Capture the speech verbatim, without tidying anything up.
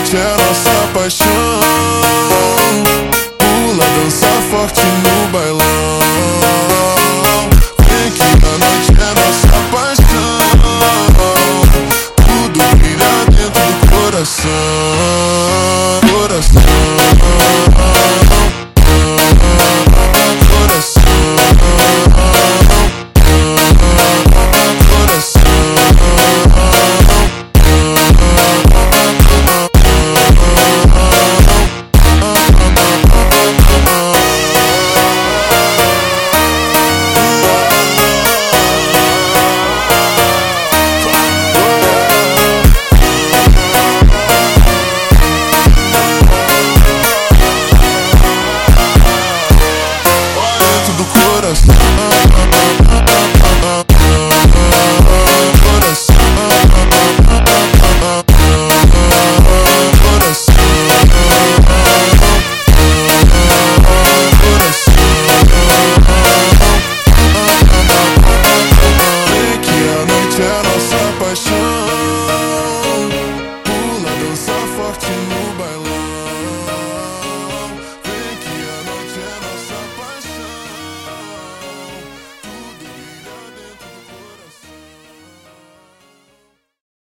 noite é nossa paixão. Pula, dança forte no bailão. Vem que a noite é nossa paixão. Tudo brilha dentro do coração.